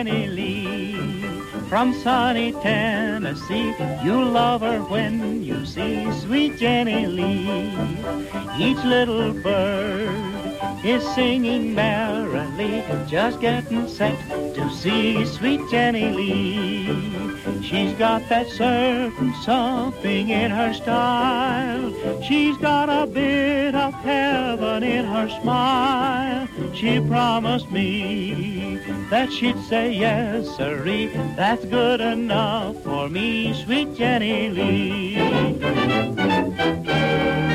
Jenny Lee. From sunny Tennessee, you'll love her when you see sweet Jenny Lee. Each little bird is singing merrily, just getting set to see sweet Jenny Lee. She's got that certain something in her style. She's got a bit of heaven in her smile. She promised me that she'd say yes, sirree. That's good enough for me, sweet Jenny Lee.